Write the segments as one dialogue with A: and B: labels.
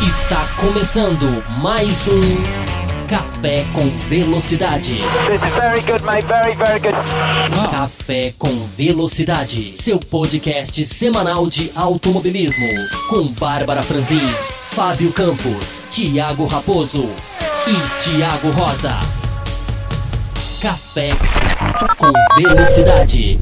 A: Está começando mais um Café com Velocidade.
B: Very good, mate. Very, very good.
A: Café com Velocidade, seu podcast semanal de automobilismo, com Bárbara Franzin, Fábio Campos, Thiago Raposo e Thiago Rosa. Café com Velocidade.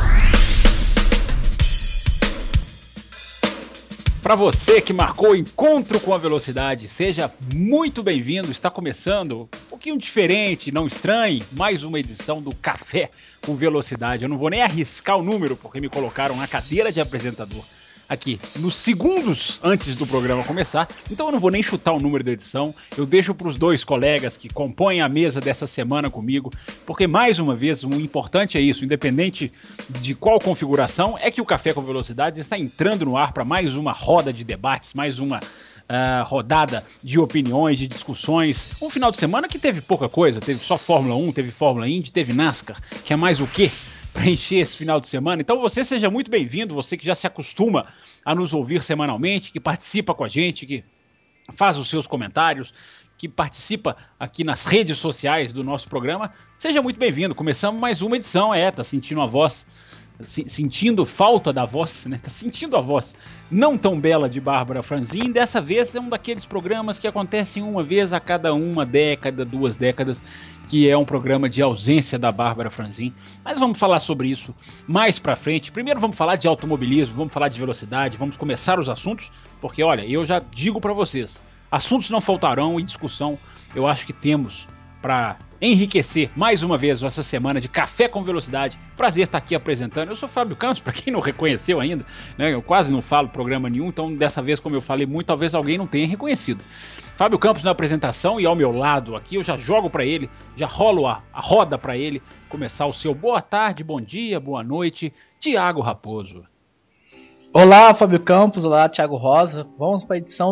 C: Para você que marcou o encontro com a velocidade, seja muito bem-vindo. Está começando um pouquinho diferente, não estranhe, mais uma edição do Café com Velocidade. Eu não vou nem arriscar o número, porque me colocaram na cadeira de apresentador aqui nos segundos antes do programa começar, então eu não vou nem chutar o número da edição, eu deixo para os dois colegas que compõem a mesa dessa semana comigo, porque mais uma vez o importante é isso, independente de qual configuração, é que o Café com Velocidade está entrando no ar para mais uma roda de debates, mais uma rodada de opiniões, de discussões, um final de semana que teve pouca coisa, teve só Fórmula 1, teve Fórmula Indy, teve NASCAR, que é mais o quê? Para encher esse final de semana. Então você seja muito bem-vindo, você que já se acostuma a nos ouvir semanalmente, que participa com a gente, que faz os seus comentários, que participa aqui nas redes sociais do nosso programa, seja muito bem-vindo. Começamos mais uma edição, tá sentindo a voz, sentindo falta da voz, né? Tá sentindo a voz não tão bela de Bárbara Franzin. Dessa vez é um daqueles programas que acontecem uma vez a cada uma década, 2 décadas, que é um programa de ausência da Bárbara Franzin. Mas vamos falar sobre isso mais pra frente. Primeiro vamos falar de automobilismo, vamos falar de velocidade, vamos começar os assuntos, porque olha, eu já digo pra vocês, assuntos não faltarão e discussão eu acho que temos para enriquecer mais uma vez essa semana de Café com Velocidade. Prazer estar aqui apresentando. Eu sou Fábio Campos, para quem não reconheceu ainda, né? Eu quase não falo programa nenhum, então dessa vez, como eu falei muito, talvez alguém não tenha reconhecido. Fábio Campos na apresentação e ao meu lado aqui, eu já jogo para ele, já rolo a roda para ele começar o seu boa tarde, bom dia, boa noite, Thiago Raposo.
D: Olá, Fábio Campos, olá, Thiago Rosa. Vamos para a edição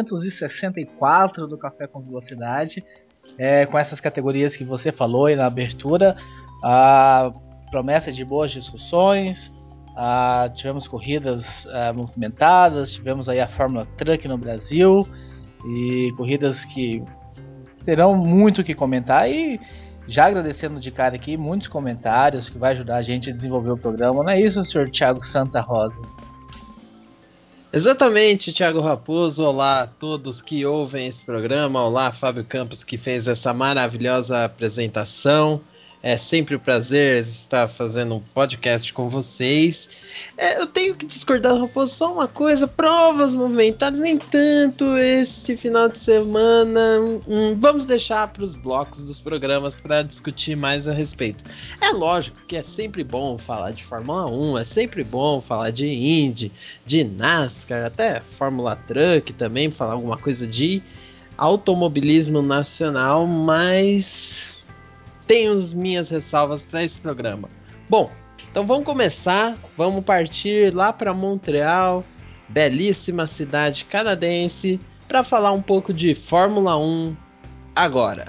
D: 264 do Café com Velocidade, com essas categorias que você falou aí na abertura. A promessa de boas discussões, tivemos corridas movimentadas, tivemos aí a Fórmula Truck no Brasil e corridas que terão muito o que comentar. E já agradecendo de cara aqui muitos comentários que vai ajudar a gente a desenvolver o programa. Não é isso, senhor Thiago Santa Rosa?
E: Exatamente, Thiago Raposo. Olá a todos que ouvem esse programa. Olá, Fábio Campos, que fez essa maravilhosa apresentação. É sempre um prazer estar fazendo um podcast com vocês. Eu tenho que discordar, Raposo, só uma coisa: provas movimentadas, nem tanto esse final de semana. Vamos deixar para os blocos dos programas para discutir mais a respeito. É lógico que é sempre bom falar de Fórmula 1, é sempre bom falar de Indy, de NASCAR, até Fórmula Truck também, falar alguma coisa de automobilismo nacional, mas tenho as minhas ressalvas para esse programa. Bom, então vamos começar, vamos partir lá para Montreal, belíssima cidade canadense, para falar um pouco de Fórmula 1 agora.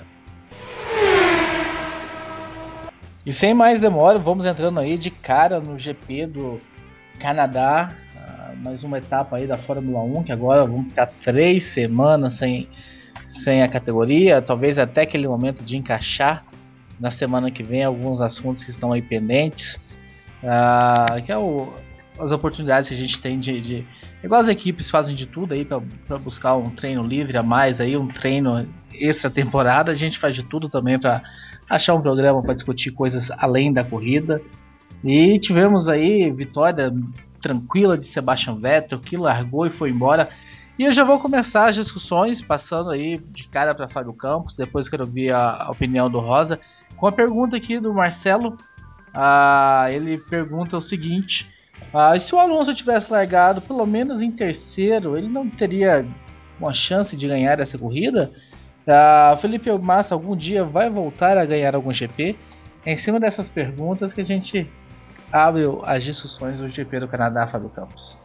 D: E sem mais demora, vamos entrando aí de cara no GP do Canadá, mais uma etapa aí da Fórmula 1, que agora vamos ficar 3 semanas sem a categoria, talvez até aquele momento de encaixar na semana que vem alguns assuntos que estão aí pendentes, que é as oportunidades que a gente tem igual as equipes fazem de tudo aí para buscar um treino livre a mais, aí um treino extra temporada, a gente faz de tudo também para achar um programa para discutir coisas além da corrida. E tivemos aí vitória tranquila de Sebastian Vettel, que largou e foi embora. E eu já vou começar as discussões, passando aí de cara para Fábio Campos, depois quero ouvir a opinião do Rosa, com a pergunta aqui do Marcelo. Ele pergunta o seguinte: se o Alonso tivesse largado pelo menos em terceiro, ele não teria uma chance de ganhar essa corrida? Felipe Massa algum dia vai voltar a ganhar algum GP? É em cima dessas perguntas que a gente abre as discussões do GP do Canadá, Fábio Campos.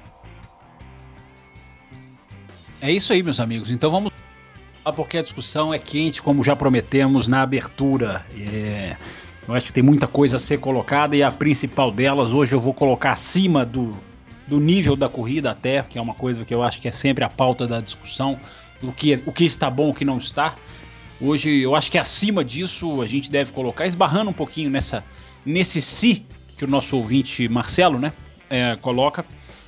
C: É isso aí, meus amigos. Então vamos lá, porque a discussão é quente, como já prometemos na abertura. Eu acho que tem muita coisa a ser colocada e a principal delas, hoje eu vou colocar acima do do nível da corrida até, que é uma coisa que eu acho que é sempre a pauta da discussão, o que está bom, o que não está. Hoje eu acho que acima disso a gente deve colocar, esbarrando um pouquinho nesse si que o nosso ouvinte Marcelo, né, coloca.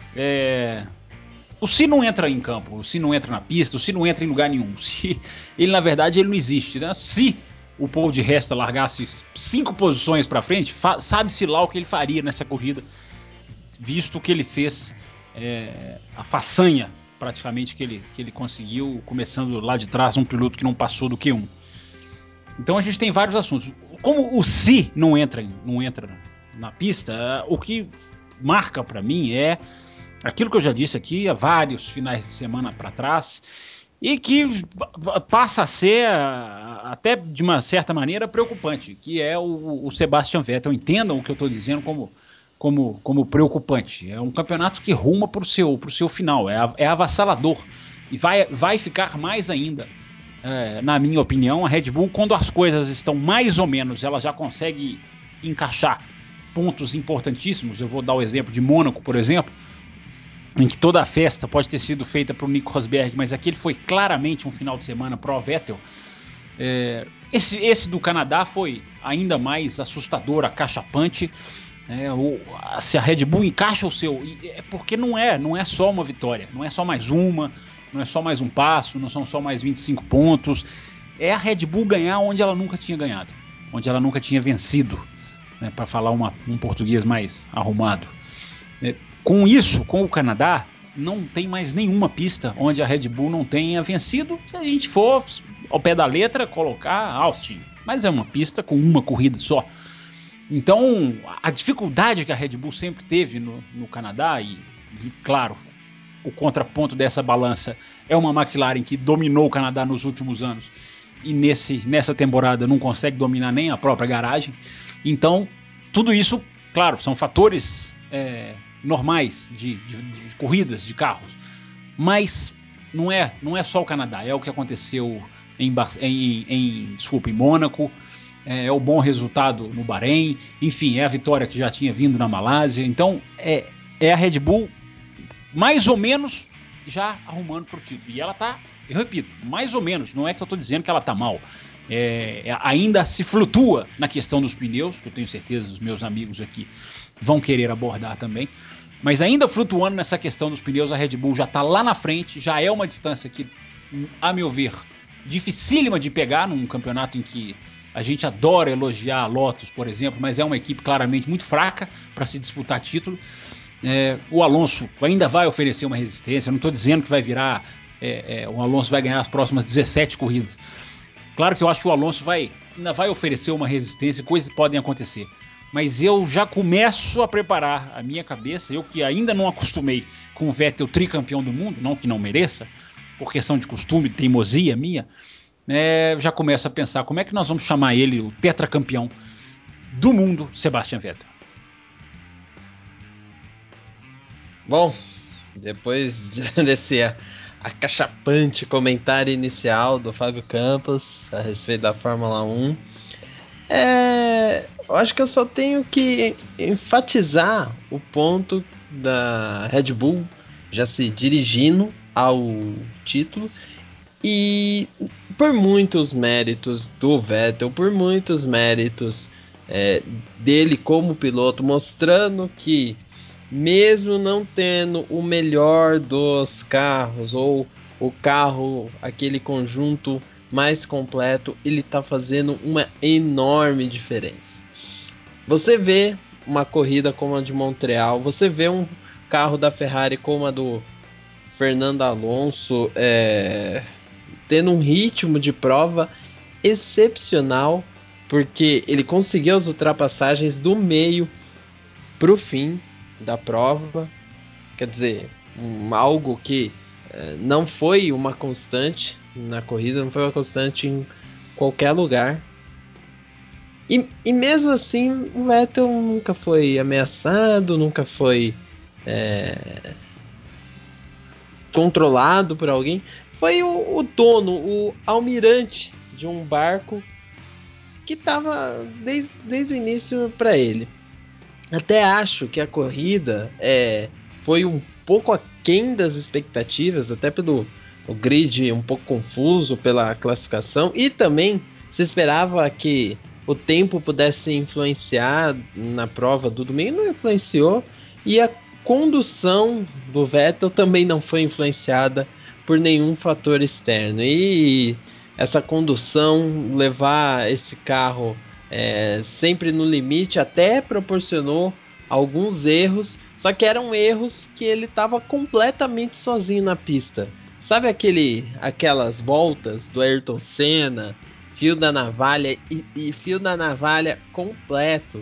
C: O si não entra em campo, o si não entra na pista, o si não entra em lugar nenhum. Ele, na verdade, ele não existe, né? Se o Paul de Resta largasse 5 posições para frente, sabe-se lá o que ele faria nessa corrida, visto que ele fez, a façanha praticamente que ele conseguiu, começando lá de trás, um piloto que não passou do Q1. Então a gente tem vários assuntos. Como o si não entra na pista, o que marca para mim é aquilo que eu já disse aqui há vários finais de semana para trás, e que passa a ser até de uma certa maneira preocupante, que é o Sebastian Vettel. Entendam o que eu estou dizendo como preocupante. É um campeonato que ruma para o seu final, é avassalador e vai ficar mais ainda. Na minha opinião, a Red Bull, quando as coisas estão mais ou menos, ela já consegue encaixar pontos importantíssimos. Eu vou dar o exemplo de Mônaco, por exemplo, em que toda a festa pode ter sido feita para o Nico Rosberg, mas aquele foi claramente um final de semana pro Vettel. Esse do Canadá foi ainda mais assustador, acachapante. Se a Red Bull encaixa o seu, porque não é só uma vitória, não é só mais uma, não é só mais um passo, não são só mais 25 pontos. É a Red Bull ganhar onde ela nunca tinha ganhado, onde ela nunca tinha vencido, né, para falar um português mais arrumado. Com isso, com o Canadá, não tem mais nenhuma pista onde a Red Bull não tenha vencido. Se a gente for ao pé da letra, colocar Austin, mas é uma pista com uma corrida só. Então, a dificuldade que a Red Bull sempre teve no Canadá, e claro, o contraponto dessa balança é uma McLaren que dominou o Canadá nos últimos anos e nessa temporada não consegue dominar nem a própria garagem. Então, tudo isso, claro, são fatores normais de corridas de carros, mas não é só o Canadá, é o que aconteceu em Mônaco, é o bom resultado no Bahrein, enfim, é a vitória que já tinha vindo na Malásia. Então é a Red Bull mais ou menos já arrumando pro título, e ela tá, eu repito, mais ou menos, não é que eu tô dizendo que ela tá mal, ainda se flutua na questão dos pneus, que eu tenho certeza os meus amigos aqui vão querer abordar também, mas ainda flutuando nessa questão dos pneus, a Red Bull já está lá na frente, já é uma distância que, a meu ver, dificílima de pegar num campeonato em que a gente adora elogiar a Lotus, por exemplo, mas é uma equipe claramente muito fraca para se disputar título. O Alonso ainda vai oferecer uma resistência, eu não estou dizendo que vai virar, o Alonso vai ganhar as próximas 17 corridas. Claro que eu acho que o Alonso ainda vai oferecer uma resistência, coisas podem acontecer. Mas eu já começo a preparar a minha cabeça, eu que ainda não acostumei com o Vettel tricampeão do mundo, não que não mereça, por questão de costume, teimosia minha, já começo a pensar como é que nós vamos chamar ele, o tetracampeão do mundo, Sebastian Vettel.
E: Bom, depois desse acachapante comentário inicial do Fábio Campos a respeito da Fórmula 1, eu acho que eu só tenho que enfatizar o ponto da Red Bull já se dirigindo ao título, e por muitos méritos do Vettel, por muitos méritos dele como piloto, mostrando que mesmo não tendo o melhor dos carros ou o carro, aquele conjunto mais completo, ele está fazendo uma enorme diferença. Você vê uma corrida como a de Montreal, você vê um carro da Ferrari como a do Fernando Alonso, tendo um ritmo de prova excepcional, porque ele conseguiu as ultrapassagens do meio para o fim da prova. Quer dizer, algo que não foi uma constante na corrida, não foi uma constante em qualquer lugar. E mesmo assim, o Vettel nunca foi ameaçado, nunca foi controlado por alguém. Foi o dono, o almirante de um barco que estava desde o início para ele. Até acho que a corrida foi um pouco aquém das expectativas, até pelo o grid um pouco confuso pela classificação, e também se esperava que o tempo pudesse influenciar na prova do domingo, não influenciou, e a condução do Vettel também não foi influenciada por nenhum fator externo. E essa condução, levar esse carro sempre no limite, até proporcionou alguns erros, só que eram erros que ele estava completamente sozinho na pista. Sabe aquelas voltas do Ayrton Senna, fio da navalha e fio da navalha completo?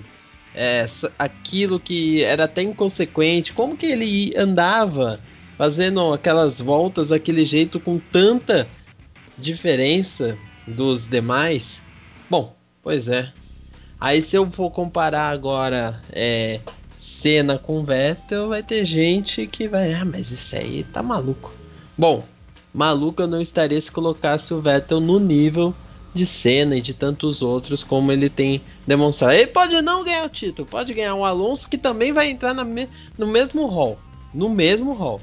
E: Aquilo que era até inconsequente, como que ele andava fazendo aquelas voltas daquele jeito com tanta diferença dos demais? Bom, pois é. Aí se eu for comparar agora Senna com Vettel, vai ter gente que vai, mas isso aí tá maluco. Bom, maluco eu não estaria se colocasse o Vettel no nível de Senna e de tantos outros como ele tem demonstrado. Ele pode não ganhar o título, pode ganhar um Alonso que também vai entrar no mesmo hall. No mesmo hall.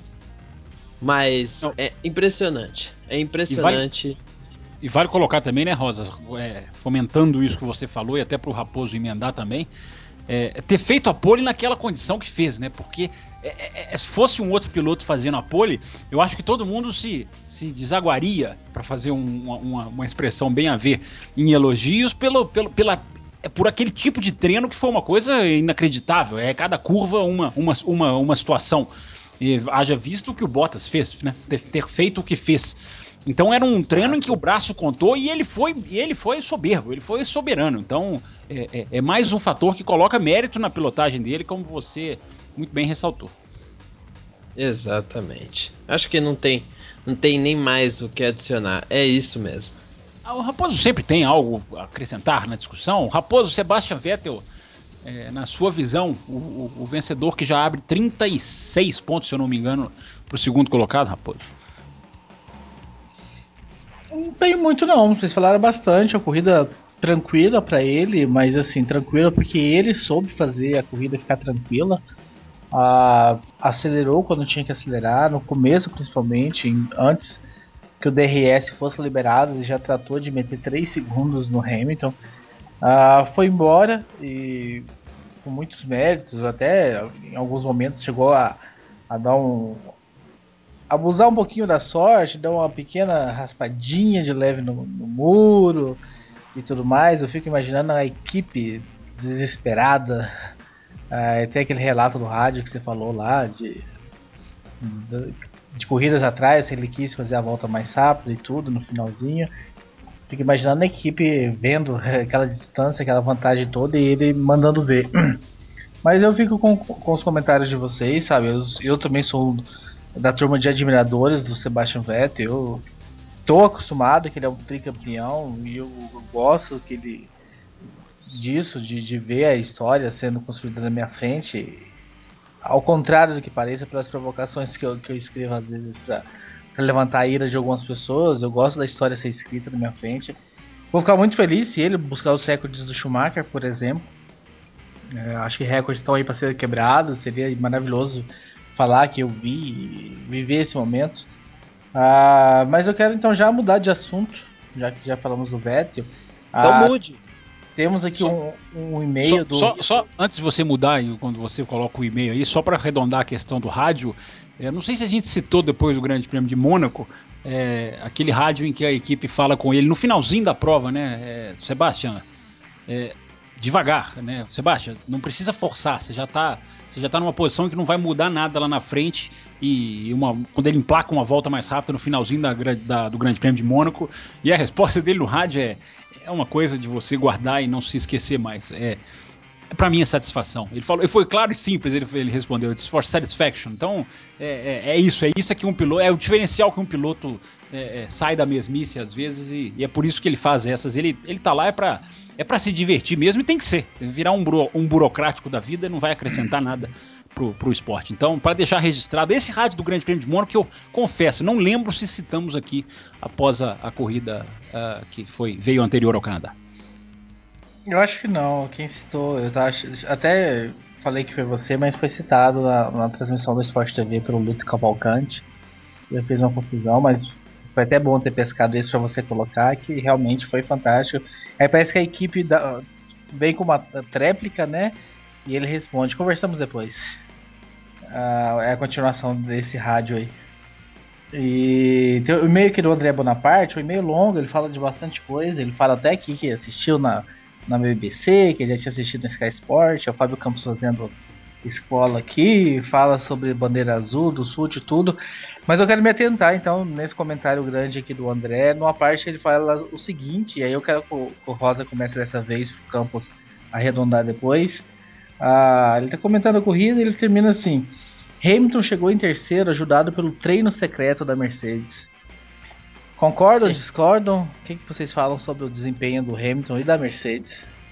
E: Mas
C: Não.
E: é impressionante. É impressionante.
C: E vale colocar também, né, Rosa, fomentando isso que você falou, e até pro Raposo emendar também, ter feito a pole naquela condição que fez, né? Porque se fosse um outro piloto fazendo a pole, eu acho que todo mundo se desaguaria, para fazer uma expressão bem a ver, em elogios por aquele tipo de treino que foi uma coisa inacreditável. Cada curva uma situação. E haja visto o que o Bottas fez, né? Ter feito o que fez. Então era um treino em que o braço contou e ele foi soberbo, ele foi soberano. Então é mais um fator que coloca mérito na pilotagem dele, como você muito bem ressaltou.
E: Exatamente. Acho que não tem nem mais o que adicionar. É isso mesmo.
C: O Raposo sempre tem algo a acrescentar na discussão. Raposo, Sebastian Vettel, na sua visão, o vencedor que já abre 36 pontos, se eu não me engano, para o segundo colocado, Raposo.
D: Não tem muito não, vocês falaram bastante, a corrida tranquila para ele, mas assim, tranquila porque ele soube fazer a corrida ficar tranquila. Acelerou quando tinha que acelerar, no começo principalmente, antes que o DRS fosse liberado, ele já tratou de meter 3 segundos no Hamilton. Foi embora e com muitos méritos, até em alguns momentos chegou a dar abusar um pouquinho da sorte, dar uma pequena raspadinha de leve no muro e tudo mais. Eu fico imaginando a equipe desesperada. Tem aquele relato do rádio que você falou lá de corridas atrás, ele quis fazer a volta mais rápida e tudo no finalzinho. Fico imaginando a equipe vendo aquela distância, aquela vantagem toda e ele mandando ver. Mas eu fico com os comentários de vocês, sabe? Eu também sou da turma de admiradores do Sebastian Vettel. Eu tô acostumado que ele é um tricampeão e eu gosto que ele disso, de ver a história sendo construída na minha frente. Ao contrário do que pareça, pelas provocações que eu escrevo às vezes pra levantar a ira de algumas pessoas, eu gosto da história ser escrita na minha frente. Vou ficar muito feliz se ele buscar os recordes do Schumacher, por exemplo. Acho que recordes estão aí para ser quebrados. Seria maravilhoso falar que eu viver esse momento. Mas eu quero então já mudar de assunto, já que já falamos do Vettel.
E: Então mude.
D: Temos aqui um e-mail do.
C: Só antes de você mudar, quando você coloca o e-mail aí, só para arredondar a questão do rádio, não sei se a gente citou depois do Grande Prêmio de Mônaco, aquele rádio em que a equipe fala com ele no finalzinho da prova, né? Sebastian, devagar, né? Sebastian, não precisa forçar, você já tá numa posição que não vai mudar nada lá na frente, e quando ele emplaca uma volta mais rápida no finalzinho do Grande Prêmio de Mônaco, e a resposta dele no rádio é uma coisa de você guardar e não se esquecer mais. Pra mim é satisfação. Ele foi claro e simples, ele respondeu, it's for satisfaction. Então, é isso que um piloto, é o diferencial que um piloto sai da mesmice às vezes, e é por isso que ele faz essas. Ele tá lá é pra se divertir mesmo, e tem que ser. Virar um burocrático da vida não vai acrescentar nada pro esporte. Então, para deixar registrado, esse rádio do Grande Prêmio de Mônaco, que eu confesso, não lembro se citamos aqui após a corrida que veio anterior ao Canadá.
D: Eu acho que não, quem citou, até falei que foi você, mas foi citado na transmissão do Sport TV pelo Lito Cavalcante. Eu fiz uma confusão, mas foi até bom ter pescado isso pra você colocar, que realmente foi fantástico. Aí parece que a equipe vem com uma tréplica, né? E ele responde, conversamos depois. É a continuação desse rádio aí. E tem o e-mail aqui do André Bonaparte, o e-mail longo, ele fala de bastante coisa, ele fala até aqui que assistiu na BBC, que ele já tinha assistido no Sky Sport, é o Fábio Campos fazendo escola aqui, fala sobre bandeira azul, do sul, de tudo. Mas eu quero me atentar, então, nesse comentário grande aqui do André, numa parte ele fala o seguinte, e aí eu quero que o Rosa comece dessa vez, pro Campos arredondar depois. Ele tá comentando a corrida e ele termina assim: Hamilton chegou em terceiro, ajudado pelo treino secreto da Mercedes. Concordam, discordam? O que vocês falam sobre o desempenho do Hamilton e da Mercedes?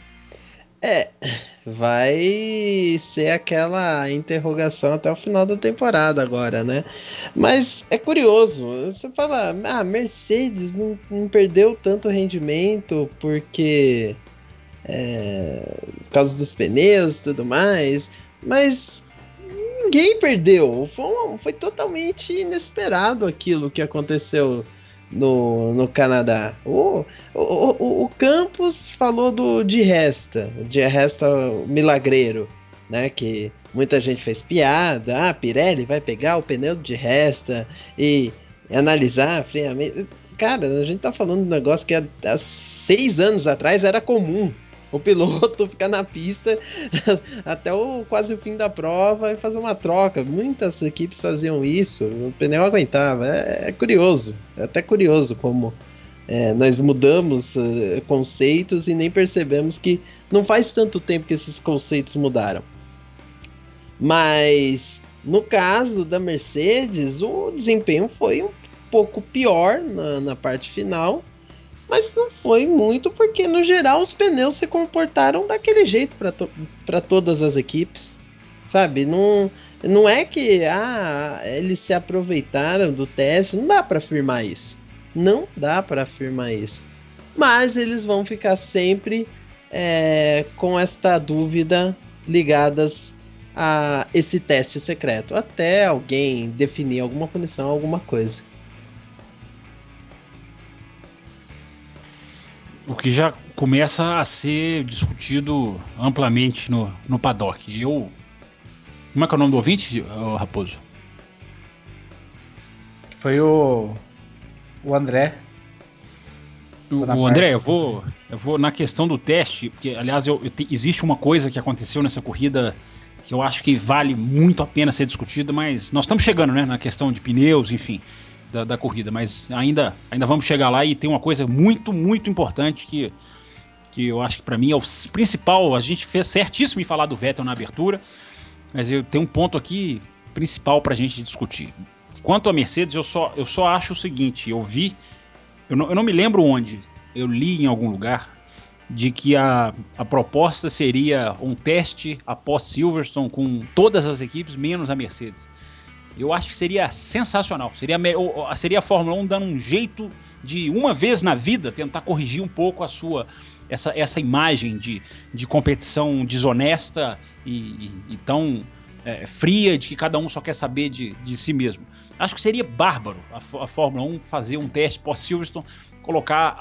E: Vai ser aquela interrogação até o final da temporada agora, né? Mas é curioso, você fala, Mercedes não perdeu tanto rendimento porque por causa dos pneus e tudo mais, mas ninguém perdeu. Foi totalmente inesperado aquilo que aconteceu no Canadá. O Campos falou de Resta milagreiro, né? Que muita gente fez piada. Pirelli vai pegar o pneu de Resta e analisar friamente. Cara, a gente tá falando de um negócio que há 6 anos atrás era comum. O piloto ficar na pista até quase o fim da prova e fazer uma troca. Muitas equipes faziam isso, o pneu aguentava. É curioso, é até curioso como nós mudamos conceitos e nem percebemos que não faz tanto tempo que esses conceitos mudaram. Mas no caso da Mercedes, o desempenho foi um pouco pior na parte final. Mas não foi muito, porque no geral os pneus se comportaram daquele jeito para todas as equipes. Sabe? Não é que eles se aproveitaram do teste, não dá para afirmar isso. Não dá para afirmar isso. Mas eles vão ficar sempre com esta dúvida ligadas a esse teste secreto, até alguém definir alguma punição, alguma coisa.
C: O que já começa a ser discutido amplamente no paddock. Como é que é o nome do ouvinte, Raposo?
D: Foi o André.
C: O André, eu vou na questão do teste, porque, aliás, existe uma coisa que aconteceu nessa corrida que eu acho que vale muito a pena ser discutida, mas nós estamos chegando, né, na questão de pneus, enfim, da corrida, mas ainda vamos chegar lá e tem uma coisa muito, muito importante que eu acho que para mim é o principal. A gente fez certíssimo em falar do Vettel na abertura, mas eu tenho um ponto aqui principal para a gente discutir. Quanto à Mercedes, eu só acho o seguinte: eu não me lembro onde, eu li em algum lugar de que a proposta seria um teste após Silverstone com todas as equipes, menos a Mercedes. Eu acho que seria sensacional. Seria a Fórmula 1 dando um jeito de, uma vez na vida, tentar corrigir um pouco essa imagem de competição desonesta e tão fria, de que cada um só quer saber de si mesmo. Acho que seria bárbaro a Fórmula 1 fazer um teste pós-Silverstone, colocar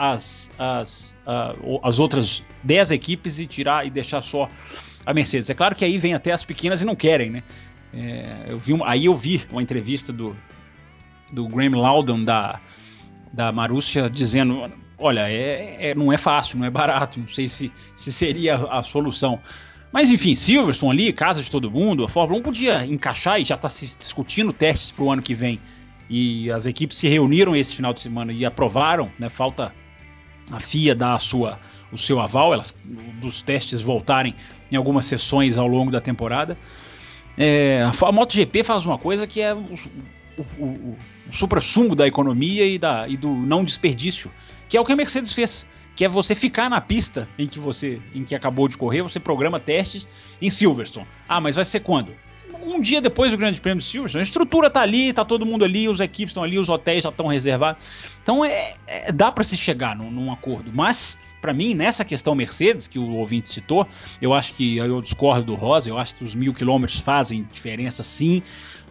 C: as outras 10 equipes e tirar e deixar só a Mercedes. É claro que aí vem até as pequenas e não querem, né? Eu vi uma entrevista do Graham Loudon da Marussia dizendo: olha, não é fácil, não é barato, não sei se seria a solução. Mas enfim, Silverstone ali, casa de todo mundo, a Fórmula 1 podia encaixar, e já está se discutindo testes para o ano que vem, e as equipes se reuniram esse final de semana e aprovaram, né? Falta a FIA dar o seu aval, dos testes voltarem em algumas sessões ao longo da temporada. A MotoGP faz uma coisa que é o supra-sumo da economia e do não desperdício, que é o que a Mercedes fez, que é você ficar na pista em que acabou de correr, você programa testes em Silverstone. Mas vai ser quando? Um dia depois do Grande Prêmio de Silverstone. A estrutura tá ali, tá todo mundo ali, as equipes estão ali, os hotéis já estão reservados. Então dá para se chegar num acordo, mas para mim, nessa questão Mercedes, que o ouvinte citou, eu acho que, eu discordo do Rosa, eu acho que os 1.000 quilômetros fazem diferença sim.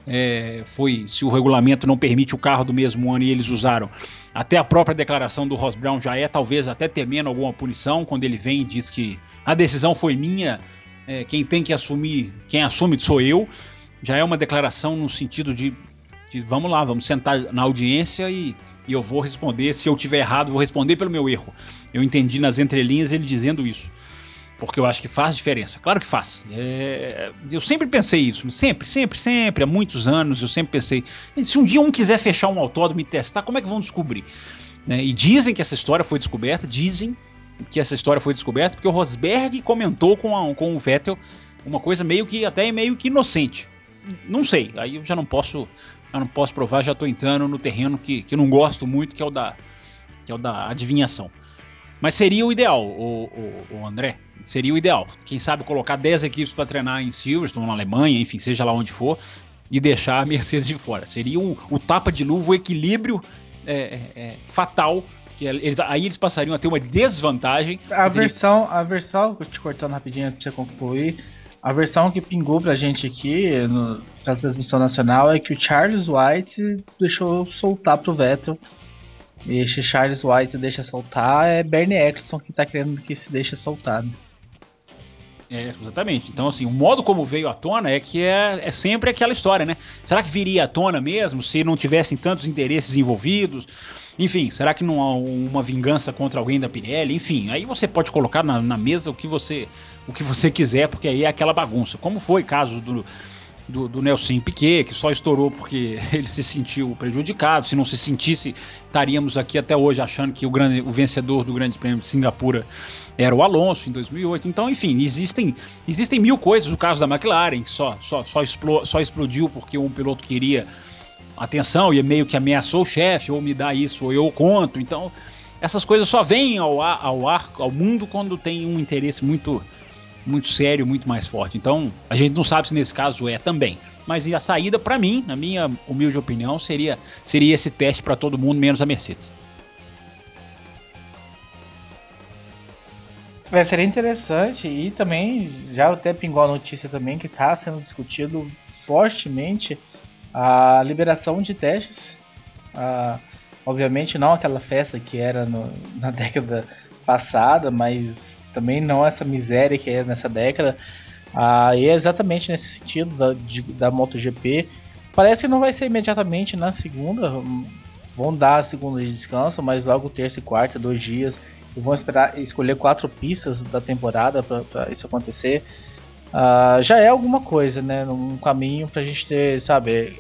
C: Se o regulamento não permite o carro do mesmo ano e eles usaram, até a própria declaração do Ross Brown já talvez até temendo alguma punição, quando ele vem e diz que a decisão foi minha, quem tem que assumir, quem assume sou eu, já é uma declaração no sentido de vamos lá, vamos sentar na audiência e eu vou responder, se eu tiver errado, vou responder pelo meu erro. Eu entendi nas entrelinhas ele dizendo isso. Porque eu acho que faz diferença. Claro que faz. Eu sempre pensei isso. Sempre, há muitos anos eu sempre pensei. Se um dia um quiser fechar um autódromo e testar, como é que vão descobrir? E dizem que essa história foi descoberta. Porque o Rosberg comentou com o Vettel uma coisa meio que inocente. Não sei. Aí eu já não posso provar. Já estou entrando no terreno que eu não gosto muito, que é o da adivinhação. Mas seria o ideal, o André. Seria o ideal. Quem sabe colocar 10 equipes para treinar em Silverstone, na Alemanha, enfim, seja lá onde for, e deixar a Mercedes de fora. Seria o tapa de luva, o equilíbrio fatal. Aí eles passariam a ter uma desvantagem.
D: A versão, te cortando rapidinho pra você concluir, a versão que pingou pra gente aqui na transmissão nacional é que o Charles White deixou soltar pro Vettel. E esse Charles White deixa soltar é Bernie Eccleston que tá querendo que se deixe soltar, né?
C: Exatamente. Então, assim, o modo como veio à tona é que é sempre aquela história, né? Será que viria à tona mesmo se não tivessem tantos interesses envolvidos? Enfim, será que não há uma vingança contra alguém da Pirelli? Enfim, aí você pode colocar na mesa o que você quiser, porque aí é aquela bagunça. Como foi o caso do Nelson Piquet, que só estourou porque ele se sentiu prejudicado. Se não se sentisse, estaríamos aqui até hoje achando que o vencedor do Grande Prêmio de Singapura era o Alonso em 2008. Então, enfim, existem mil coisas. O caso da McLaren, que só explodiu porque um piloto queria atenção e meio que ameaçou o chefe, ou me dá isso, ou eu conto. Então, essas coisas só vêm ao mundo quando tem um interesse muito sério, muito mais forte. Então, a gente não sabe se nesse caso é também. Mas a saída, para mim, na minha humilde opinião, seria esse teste para todo mundo, menos a Mercedes.
D: Seria interessante, e também já até pingou a notícia também que está sendo discutido fortemente a liberação de testes. Obviamente não aquela festa que era na década passada, mas também não essa miséria que é nessa década. E é exatamente nesse sentido da MotoGP. Parece que não vai ser imediatamente na segunda, vão dar a segunda de descanso, mas logo terça e quarta, 2 dias, e vão escolher 4 pistas da temporada para isso acontecer. Já é alguma coisa, né? Um caminho pra gente ter, sabe?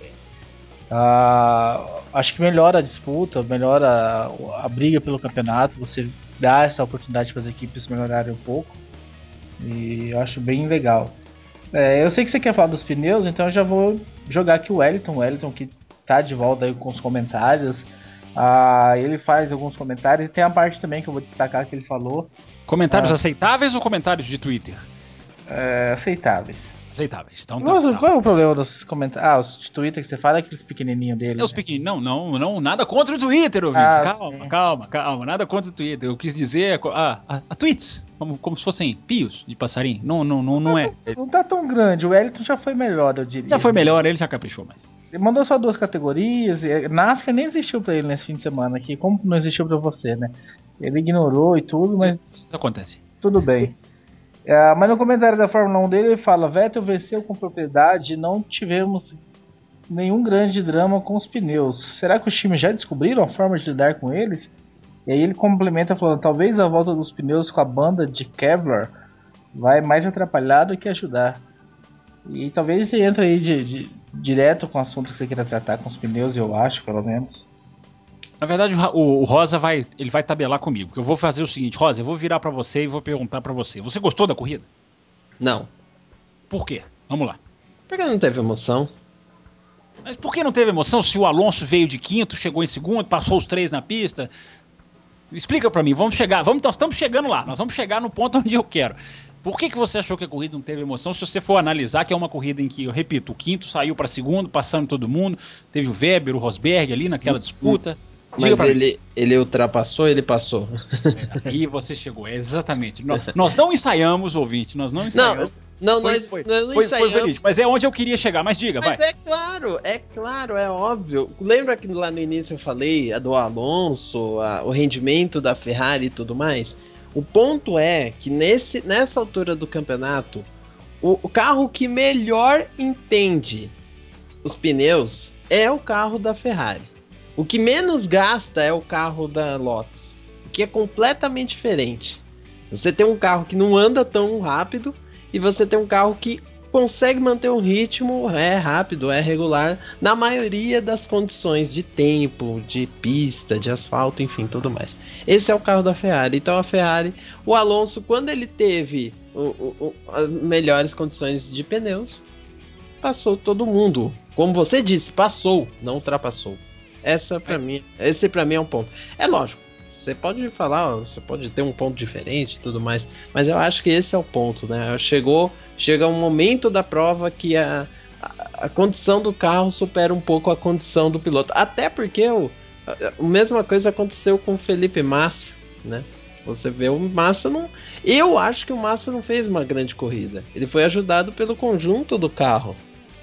D: Acho que melhora a disputa, melhora a briga pelo campeonato. Você dá essa oportunidade para as equipes melhorarem um pouco. E eu acho bem legal. Eu sei que você quer falar dos pneus, então eu já vou jogar aqui o Wellington que tá de volta aí com os comentários. Ele faz alguns comentários e tem a parte também que eu vou destacar que ele falou.
C: Comentários aceitáveis ou comentários de Twitter?
D: Aceitáveis.
C: Aceitáveis. Então
D: Qual é o problema dos comentários? Os de Twitter que você fala é aqueles pequenininhos dele.
C: Os pequeninos. Não, nada contra o Twitter, ouvintes. Calma, nada contra o Twitter. Eu quis dizer a tweets, como se fossem pios de passarinho. Não é.
D: Não tá tão grande, o Wellington já foi melhor, eu diria.
C: Já foi melhor, ele já caprichou mais.
D: Ele mandou só 2 categorias, NASCAR nem existiu pra ele nesse fim de semana aqui, como não existiu pra você, né? Ele ignorou e tudo, mas...
C: Isso acontece.
D: Tudo bem. Mas no comentário da Fórmula 1 dele, ele fala: Vettel venceu com propriedade e não tivemos nenhum grande drama com os pneus. Será que os times já descobriram a forma de lidar com eles? E aí ele complementa falando: talvez a volta dos pneus com a banda de Kevlar vai mais atrapalhar do que ajudar. E talvez você entre aí direto com o assunto que você queira tratar com os pneus, eu acho, pelo menos.
C: Na verdade, o Rosa vai tabelar comigo. Eu vou fazer o seguinte, Rosa, eu vou virar pra você e vou perguntar pra você. Você gostou da corrida?
E: Não.
C: Por quê? Vamos lá.
E: Porque não teve emoção.
C: Mas por que não teve emoção se o Alonso veio de quinto, chegou em segundo, passou os 3 na pista? Explica pra mim, nós estamos chegando lá, nós vamos chegar no ponto onde eu quero. Por que você achou que a corrida não teve emoção? Se você for analisar, que é uma corrida em que, eu repito, o quinto saiu para segundo, passando todo mundo, teve o Weber, o Rosberg ali naquela disputa. Diga
E: Mas
C: pra mim.
E: ele ultrapassou, ele passou.
C: Aí você chegou, exatamente. Nós não ensaiamos, ouvinte, nós não
E: Não,
C: ensaiamos.
E: não,
C: Foi,
E: nós,
C: foi,
E: nós não
C: foi
E: ensaiamos.
C: verídico, mas é onde eu queria chegar. Mas diga, vai.
E: Mas é claro, é óbvio. Lembra que lá no início eu falei do Alonso, o rendimento da Ferrari e tudo mais? O ponto é que nessa altura do campeonato, o carro que melhor entende os pneus é o carro da Ferrari. O que menos gasta é o carro da Lotus, o que é completamente diferente. Você tem um carro que não anda tão rápido e você tem um carro que consegue manter um ritmo, é rápido, é regular, na maioria das condições de tempo, de pista, de asfalto, enfim, tudo mais. Esse é o carro da Ferrari. Então a Ferrari, o Alonso, quando ele teve as melhores condições de pneus, passou todo mundo. Como você disse, passou, não ultrapassou. Esse para mim é um ponto. É lógico, você pode falar, você pode ter um ponto diferente e tudo mais, mas eu acho que esse é o ponto, né? Chega um momento da prova que a condição do carro supera um pouco a condição do piloto. Até porque a mesma coisa aconteceu com o Felipe Massa, né? Você vê o Massa não. Eu acho que o Massa não fez uma grande corrida. Ele foi ajudado pelo conjunto do carro.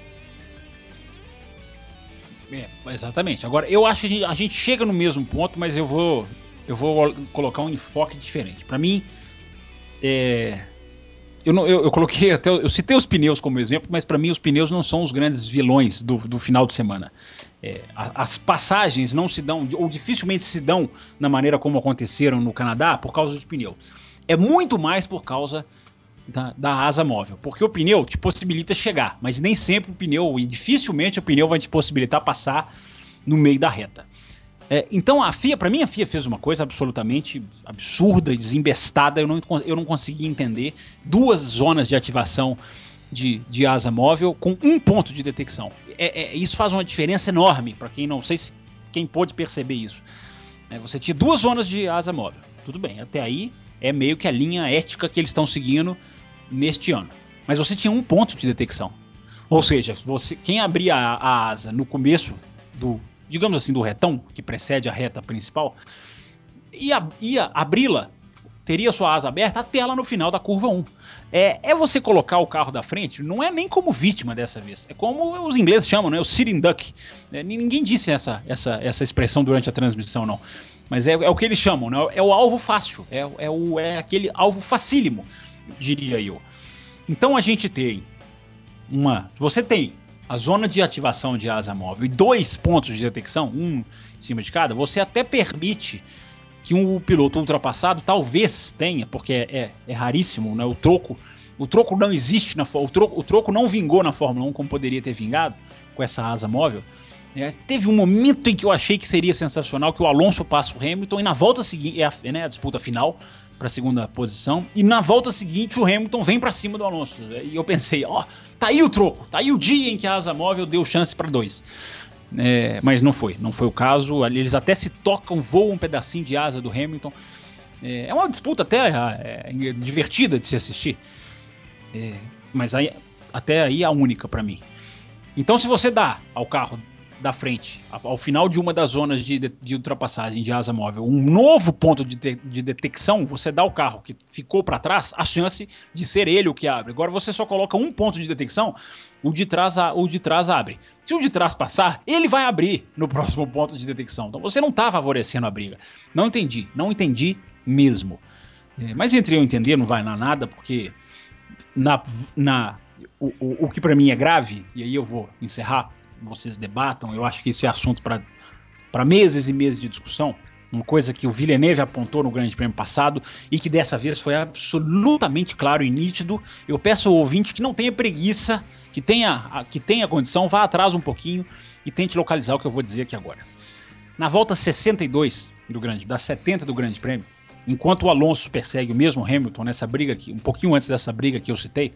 C: Exatamente. Agora, eu acho que a gente chega no mesmo ponto, mas eu vou colocar um enfoque diferente. Para mim, eu coloquei até, eu citei os pneus como exemplo, mas para mim os pneus não são os grandes vilões do final de semana. As passagens não se dão, ou dificilmente se dão na maneira como aconteceram no Canadá por causa de pneu. É muito mais por causa da asa móvel, porque o pneu te possibilita chegar, mas nem sempre o pneu, e dificilmente o pneu vai te possibilitar passar no meio da reta. Então a FIA, para mim a FIA fez uma coisa absolutamente absurda e desembestada, eu não consegui entender duas zonas de ativação de asa móvel com um ponto de detecção. Isso faz uma diferença enorme para quem não sei se quem pôde perceber isso. Você tinha duas zonas de asa móvel, tudo bem, até aí é meio que a linha ética que eles estão seguindo neste ano. Mas você tinha um ponto de detecção. Ou seja, quem abria a asa no começo digamos assim, do retão, que precede a reta principal, ia abri-la, teria sua asa aberta até lá no final da curva 1. Você colocar o carro da frente, não é nem como vítima dessa vez, é como os ingleses chamam, né, o sitting duck. Ninguém disse essa expressão durante a transmissão, não. Mas é o que eles chamam, né? É o alvo fácil, é aquele alvo facílimo, diria eu. Então a gente tem você tem a zona de ativação de asa móvel e dois pontos de detecção, um em cima de cada, você até permite que um piloto ultrapassado talvez tenha, porque é raríssimo, né? O troco não existe o troco não vingou na Fórmula 1 como poderia ter vingado com essa asa móvel. Teve um momento em que eu achei que seria sensacional, que o Alonso passa o Hamilton e na volta seguinte, a disputa final para a segunda posição, e na volta seguinte o Hamilton vem para cima do Alonso. E eu pensei, tá aí o troco, tá aí o dia em que a asa móvel deu chance para dois. Mas não foi o caso. Ali eles até se tocam, voam um pedacinho de asa do Hamilton. É uma disputa até divertida de se assistir. Mas até aí a única para mim. Então, se você dá ao carro da frente, ao final de uma das zonas de ultrapassagem de asa móvel, um novo ponto de detecção, você dá ao carro que ficou para trás a chance de ser ele o que abre. Agora você só coloca um ponto de detecção, o de trás abre. Se o de trás passar, ele vai abrir no próximo ponto de detecção. Então você não está favorecendo a briga. Não entendi mesmo. Mas entre eu entender não vai dar nada, porque o que para mim é grave, e aí eu vou encerrar, vocês debatam, eu acho que isso é assunto para meses e meses de discussão, uma coisa que o Villeneuve apontou no Grande Prêmio passado e que dessa vez foi absolutamente claro e nítido. Eu peço ao ouvinte que não tenha preguiça, que tenha condição, vá atrás um pouquinho e tente localizar o que eu vou dizer aqui agora. Na volta 62 das 70 do Grande Prêmio, enquanto o Alonso persegue o mesmo Hamilton nessa briga aqui, um pouquinho antes dessa briga que eu citei,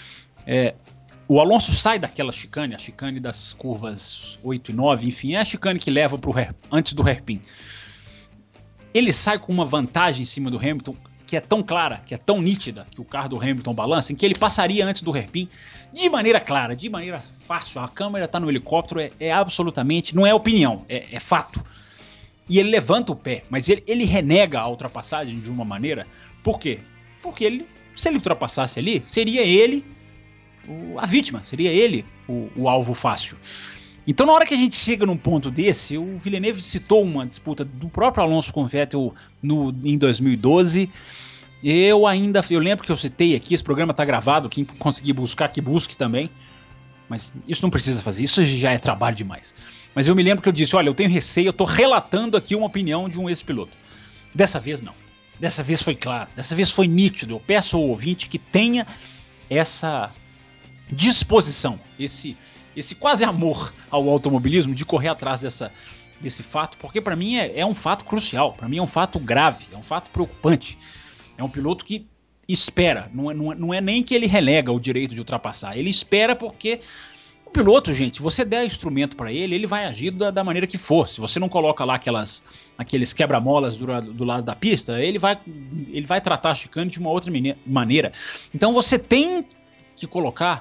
C: o Alonso sai daquela chicane, a chicane das curvas 8 e 9, enfim, é a chicane que leva antes do hairpin. Ele sai com uma vantagem em cima do Hamilton que é tão clara, que é tão nítida, que o carro do Hamilton balança, em que ele passaria antes do hairpin de maneira clara, de maneira fácil. A câmera está no helicóptero, absolutamente, não é opinião, é fato. e ele levanta o pé, mas ele renega a ultrapassagem de uma maneira. Por quê? Porque se ele ultrapassasse ali, seria ele a vítima, seria ele o alvo fácil. Então, na hora que a gente chega num ponto desse, o Villeneuve citou uma disputa do próprio Alonso com o Vettel em 2012. Eu lembro que eu citei aqui, esse programa tá gravado, quem conseguir buscar, que busque também. Mas isso não precisa fazer, isso já é trabalho demais. Mas eu me lembro que eu disse, olha, eu tenho receio, eu tô relatando aqui uma opinião de um ex-piloto. Dessa vez não. Dessa vez foi claro, dessa vez foi nítido. Eu peço ao ouvinte que tenha essa disposição, esse quase amor ao automobilismo de correr atrás desse fato, porque para mim é um fato crucial, para mim é um fato grave, é um fato preocupante. É um piloto que espera, não é nem que ele relega o direito de ultrapassar, ele espera porque o piloto, gente, você der instrumento para ele vai agir da maneira que for. Se você não coloca lá aqueles quebra-molas do lado da pista, ele vai tratar a chicane de uma outra maneira. Então você tem que colocar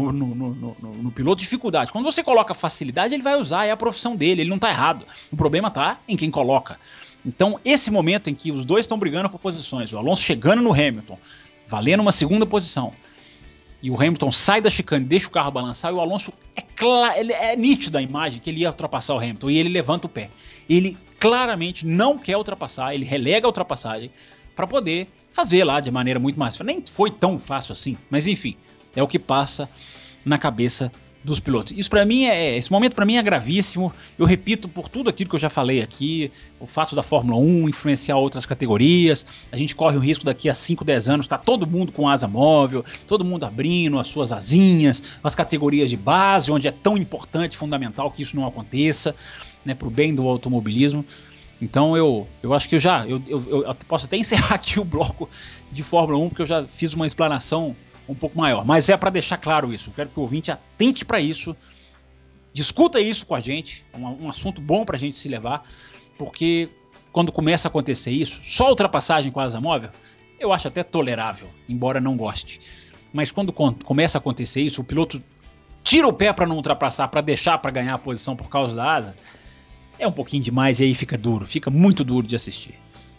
C: no piloto dificuldade. Quando você coloca facilidade, ele vai usar, é a profissão dele, ele não tá errado. O problema tá em quem coloca. Então, esse momento em que os dois estão brigando por posições, o Alonso chegando no Hamilton, valendo uma segunda posição, e o Hamilton sai da chicane, deixa o carro balançar, e o Alonso é nítido a imagem que ele ia ultrapassar o Hamilton, e ele levanta o pé. Ele claramente não quer ultrapassar, ele relega a ultrapassagem para poder fazer lá de maneira muito mais fácil. Nem foi tão fácil assim, mas enfim, é o que passa na cabeça dos pilotos. Isso para mim esse momento para mim é gravíssimo. Eu repito por tudo aquilo que eu já falei aqui, o fato da Fórmula 1 influenciar outras categorias. A gente corre o risco daqui a 5, 10 anos tá todo mundo com asa móvel, todo mundo abrindo as suas asinhas, as categorias de base, onde é tão importante, fundamental que isso não aconteça, né, pro bem do automobilismo. Então eu acho que eu posso até encerrar aqui o bloco de Fórmula 1, porque eu já fiz uma explanação um pouco maior, mas é para deixar claro isso. Eu quero que o ouvinte atente para isso, discuta isso com a gente, é um assunto bom para a gente se levar, porque quando começa a acontecer isso, só ultrapassagem com a asa móvel, eu acho até tolerável, embora não goste. Mas quando começa a acontecer isso, o piloto tira o pé para não ultrapassar, para deixar para ganhar a posição por causa da asa, é um pouquinho demais e aí fica duro, fica muito duro de assistir.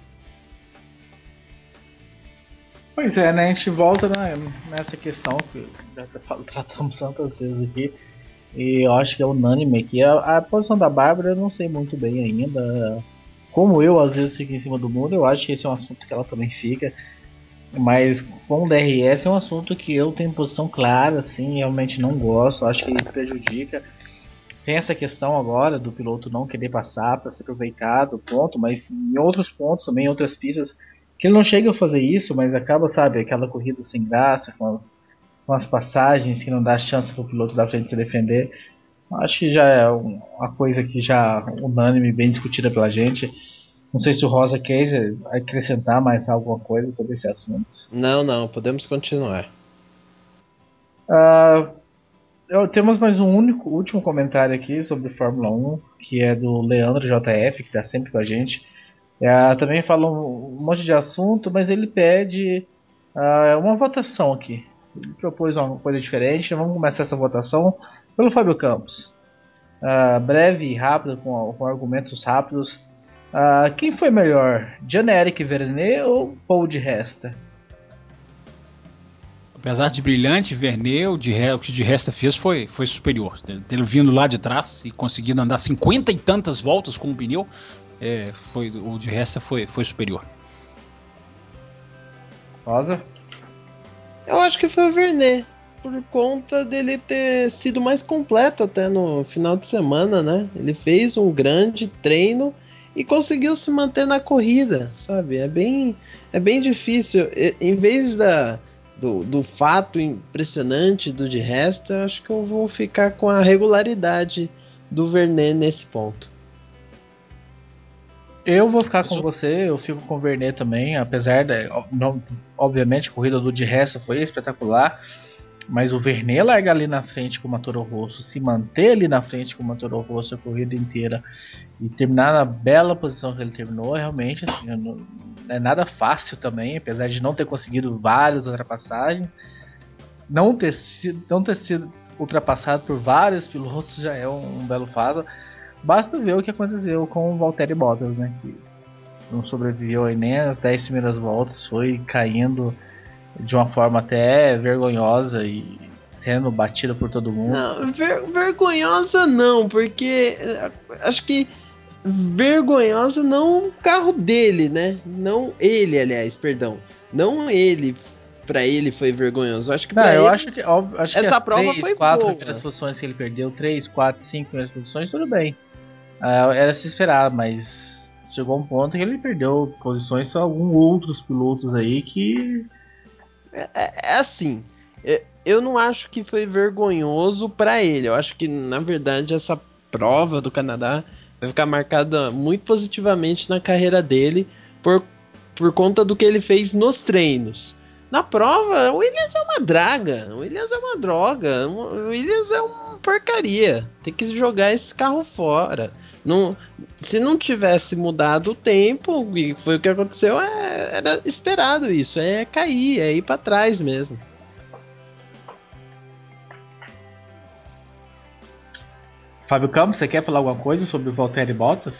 D: Pois é, né? A gente volta nessa questão que já tratamos tantas vezes aqui. E eu acho que é unânime aqui. A posição da Bárbara eu não sei muito bem ainda. Como eu às vezes fico em cima do muro, eu acho que esse é um assunto que ela também fica. Mas com o DRS é um assunto que eu tenho posição clara, assim, realmente não gosto, acho que ele prejudica. Tem essa questão agora do piloto não querer passar para ser aproveitado, ponto, mas em outros pontos também, em outras pistas, que ele não chega a fazer isso, mas acaba, sabe, aquela corrida sem graça, com as passagens que não dá chance para o piloto da frente se defender. Acho que já é uma coisa que já unânime, bem discutida pela gente. Não sei se o Rosa quer acrescentar mais alguma coisa sobre esse assunto.
E: Não, podemos continuar.
D: Temos mais um último comentário aqui sobre Fórmula 1, que é do Leandro JF, que está sempre com a gente. Também fala um monte de assunto, mas ele pede uma votação aqui. Ele propôs uma coisa diferente. Vamos começar essa votação pelo Fábio Campos. Breve e rápido, com argumentos rápidos. Quem foi melhor, Jean-Éric Vernet ou Paul de Resta?
C: Apesar de brilhante, Vernet, o que de Resta fez foi superior. Ele vindo lá de trás e conseguindo andar 50 e tantas voltas com o pneu, o de Resta foi superior.
D: Rosa?
E: Eu acho que foi o Vernet, por conta dele ter sido mais completo até no final de semana, né? Ele fez um grande treino e conseguiu se manter na corrida, sabe? É bem difícil. Em vez do fato impressionante do de resto, eu acho que eu vou ficar com a regularidade do Vernet nesse ponto.
D: Eu vou ficar com você, eu fico com o Vernet também, apesar obviamente a corrida do de Resta foi espetacular, mas o Vernet largar ali na frente com o Toro Rosso, se manter ali na frente com o Toro Rosso a corrida inteira e terminar na bela posição que ele terminou, realmente assim, não é nada fácil também, apesar de não ter conseguido várias ultrapassagens, não ter sido ultrapassado por vários pilotos já é um belo fato. Basta ver o que aconteceu com o Valtteri Bottas, né? Que não sobreviveu aí nem as 10 primeiras voltas, foi caindo de uma forma até vergonhosa e sendo batido por todo mundo.
E: Não, vergonhosa não, porque acho que vergonhosa não o carro dele, né? Não ele, aliás, perdão. Não ele, pra ele foi vergonhoso. Acho que
D: Não,
E: pra
D: eu
E: ele
D: acho que óbvio, acho que
E: essa
D: as
E: prova
D: 3,
E: foi
D: 4 primeiras
E: boa.
D: posições que ele perdeu, 3, 4, 5 primeiras posições, tudo bem. Era se esperar, mas chegou um ponto que ele perdeu posições só alguns outros pilotos aí que.
E: É assim, eu não acho que foi vergonhoso pra ele. Eu acho que, na verdade, essa prova do Canadá vai ficar marcada muito positivamente na carreira dele por, por conta do que ele fez nos treinos. Na prova, o Williams é uma draga, o Williams é uma droga, o Williams é uma porcaria. Tem que jogar esse carro fora. Não, se não tivesse mudado o tempo, e foi o que aconteceu, era esperado isso, é cair, é ir pra trás mesmo.
D: Fábio Campos, você quer falar alguma coisa sobre o Valtteri Bottas?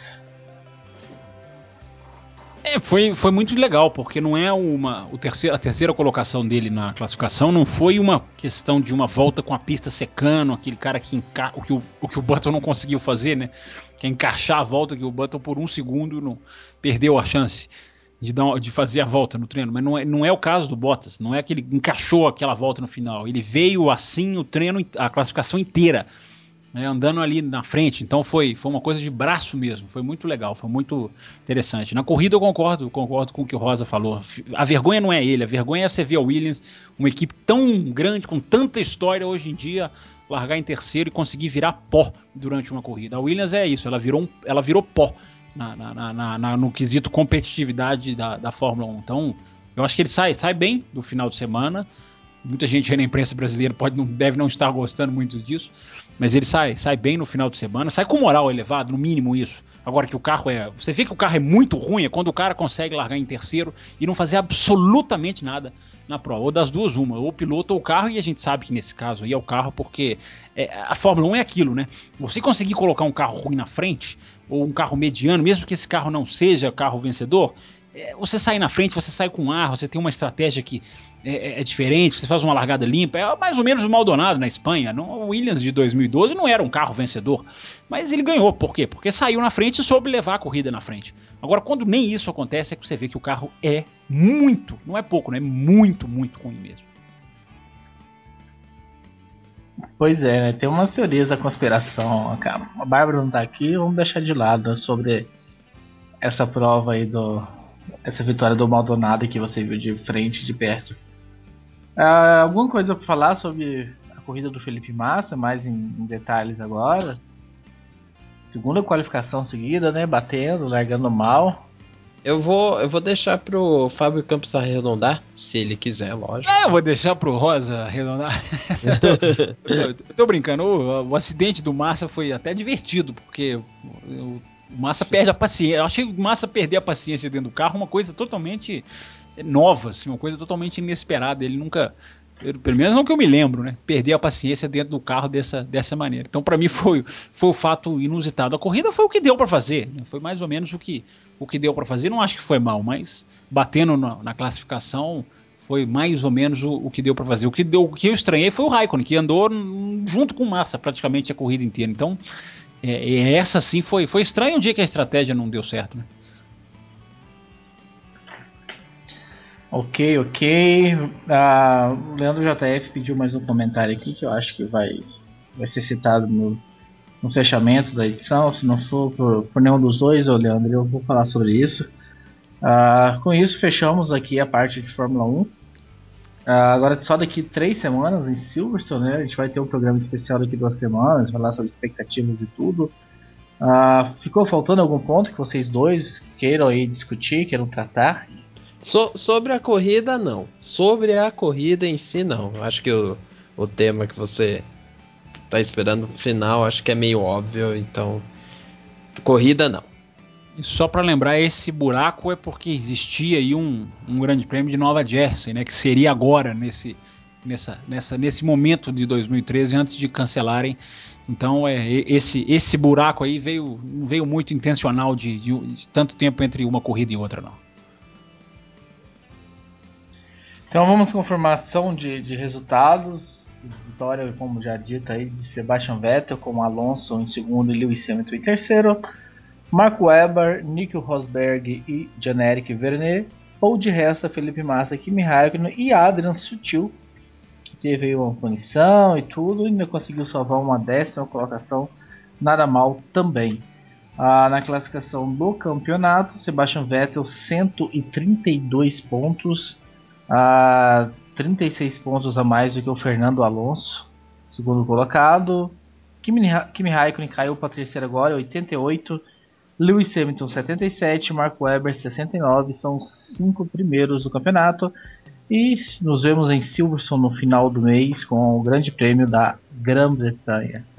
C: Foi muito legal, porque não é a terceira colocação dele na classificação não foi uma questão de uma volta com a pista secando, aquele cara o que o Button não conseguiu fazer, né? Que é encaixar a volta, que o Button por um segundo não perdeu a chance de fazer a volta no treino, mas não é o caso do Bottas, não é que ele encaixou aquela volta no final, ele veio assim o treino, a classificação inteira, né, andando ali na frente. Então foi uma coisa de braço mesmo. Foi muito legal, foi muito interessante. Na corrida eu concordo com o que o Rosa falou. A vergonha não é ele, a vergonha é você ver a Williams, uma equipe tão grande, com tanta história hoje em dia, largar em terceiro e conseguir virar pó durante uma corrida. A Williams é isso, ela virou pó no quesito competitividade da Fórmula 1. Então eu acho que ele sai bem do final de semana. Muita gente aí na imprensa brasileira deve não estar gostando muito disso, mas ele sai bem no final de semana, sai com moral elevado, no mínimo isso. Agora que o carro você vê que o carro é muito ruim, é quando o cara consegue largar em terceiro e não fazer absolutamente nada na prova. Ou das duas, uma, ou o piloto ou o carro, e a gente sabe que nesse caso aí é o carro, porque a Fórmula 1 é aquilo, né? Você conseguir colocar um carro ruim na frente, ou um carro mediano, mesmo que esse carro não seja carro vencedor, você sai na frente, você sai com ar, você tem uma estratégia que é diferente, você faz uma largada limpa, é mais ou menos o Maldonado na Espanha. O Williams de 2012 não era um carro vencedor, mas ele ganhou, por quê? Porque saiu na frente e soube levar a corrida na frente. Agora, quando nem isso acontece, é que você vê que o carro é muito, não é pouco, né? Muito, muito ruim mesmo.
D: Pois é, né? Tem umas teorias da conspiração. A Bárbara não tá aqui, vamos deixar de lado sobre essa prova aí essa vitória do Maldonado que você viu de frente, de perto. Alguma coisa para falar sobre a corrida do Felipe Massa, mais em detalhes agora? Segunda qualificação seguida, né? Batendo, largando mal.
E: Eu vou deixar pro Fábio Campos arredondar, se ele quiser, lógico.
C: Eu vou deixar pro Rosa arredondar. eu tô brincando, o acidente do Massa foi até divertido, porque o Massa perde a paciência. Eu achei o Massa perder a paciência dentro do carro uma coisa totalmente nova, assim, uma coisa totalmente inesperada. Ele nunca, pelo menos não que eu me lembro, né? Perder a paciência dentro do carro dessa maneira. Então, para mim, foi o fato inusitado. A corrida foi o que deu para fazer, né? Foi mais ou menos o que deu para fazer. Não acho que foi mal, mas batendo na classificação foi mais ou menos o que deu para fazer. O que eu estranhei foi o Raikkonen, que andou junto com o Massa praticamente a corrida inteira. Então, essa sim foi estranho o dia que a estratégia não deu certo, né?
D: Ok. O Leandro JF pediu mais um comentário aqui que eu acho que vai ser citado no fechamento da edição. Se não for por nenhum dos dois, Leandro, eu vou falar sobre isso. Com isso, fechamos aqui a parte de Fórmula 1. Agora, só daqui 3 semanas em Silverstone, né? A gente vai ter um programa especial daqui 2 semanas, falar sobre expectativas e tudo. Ficou faltando algum ponto que vocês dois queiram aí discutir, queiram tratar?
E: Sobre a corrida, não. Sobre a corrida em si, não. Acho que o tema que você tá esperando no final, acho que é meio óbvio, então. Corrida, não.
C: E só para lembrar, esse buraco é porque existia aí um grande prêmio de Nova Jersey, né? Que seria agora, nesse momento de 2013, antes de cancelarem. Então esse buraco aí não veio muito intencional de tanto tempo entre uma corrida e outra, não.
D: Então vamos com confirmação de resultados. Vitória, como já dito aí, de Sebastian Vettel, com Alonso em segundo e Lewis Hamilton em terceiro. Mark Webber, Nico Rosberg e Jean-Éric Vergne. Ou de resto, Felipe Massa, Kimi Raikkonen e Adrian Sutil, que teve aí uma punição e tudo, e ainda conseguiu salvar uma 10ª colocação, nada mal também. Na classificação do campeonato, Sebastian Vettel 132 pontos, 36 pontos a mais do que o Fernando Alonso, segundo colocado. Kimi Raikkonen caiu para a terceira agora, 88. Lewis Hamilton 77, Mark Webber 69, são os 5 primeiros do campeonato. E nos vemos em Silverstone no final do mês com o Grande Prêmio da Grã-Bretanha.